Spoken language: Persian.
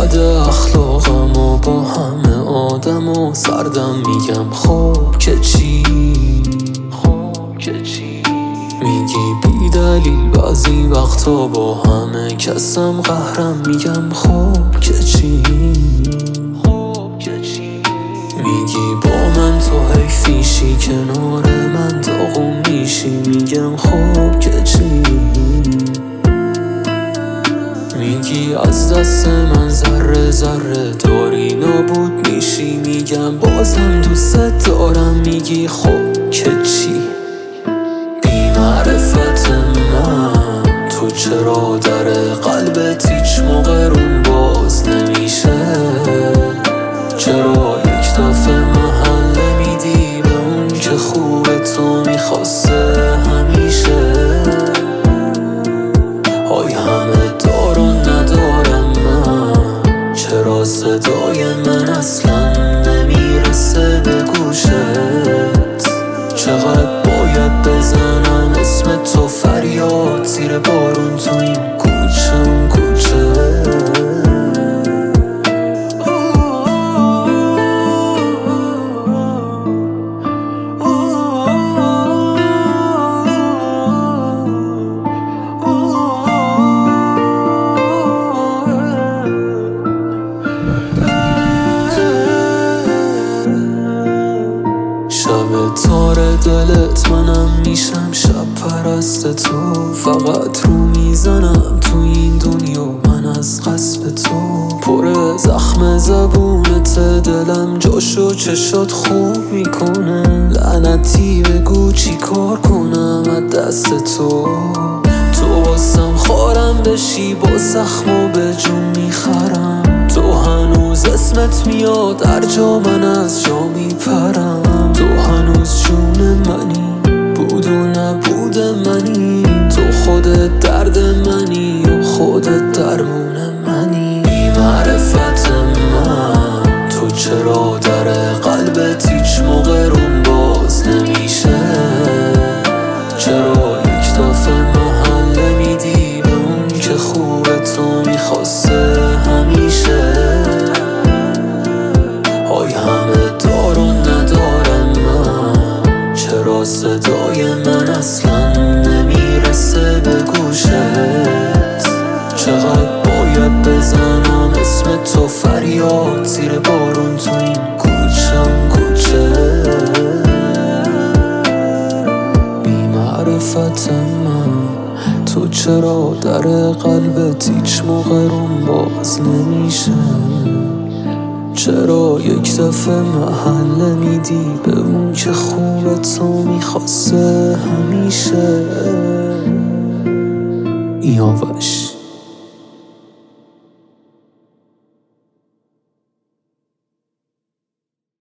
بد اخلاقم و با همه آدم و سردم میگم خب که چی میگی بی دلیل بعضی وقتا با همه کسم قهرم میگم خب که چی میگی با من تو حیفیشی کنار من داغون میشی میگم خب که چی میگی از دست من ذره ذره داری نابود میشی میگم بازم دوست دارم میگی خب که چی بی معرفت من تو چرا در قلبت هیچ موقع روم باز نمیشه چرا یک دفعه محل میدی به اون که خوب تو میخواسته همیشه های همه دار و ندارم من چرا صدای من اصلا نمیرسه به گوشت چقدر باید بزنم اسم تو فریاد زیر بارون تو این کوچه اون کوچه شب تار دلت منم میشم شب پرست تو فقط رو میزنم تو این دنیا من از قصب تو پر زخم زبونت دلم جاشو چشات خوب میکنه لعنتی بگو چی کار کنم از دست تو واسم خارم بشی با زخم و به جون میخرم تو هنوز اسمت میاد هر جا من از جا میپرم تو هنوز جون منی بود و نبود منی تو خودت درد منی و خودت درمون منی بی معرفت من تو چرا در قلبت هیچ موقع روم باز نمیشه چرا یک دفعه محل میدی به اون که خوب تو میخواسته همیشه های همه دار و ندارم من چرا صدای من اصلا نمیرسه به گوشت چقدر باید بزنم اسم تو فریاد زیر بارون تو این کوچه اون کوچه بی معرفت من تو چرا در قلبت هیچ موقع روم باز نمیشه چرا یک دفعه محل میدی به اون که خوب تو میخواسته همیشه یاوش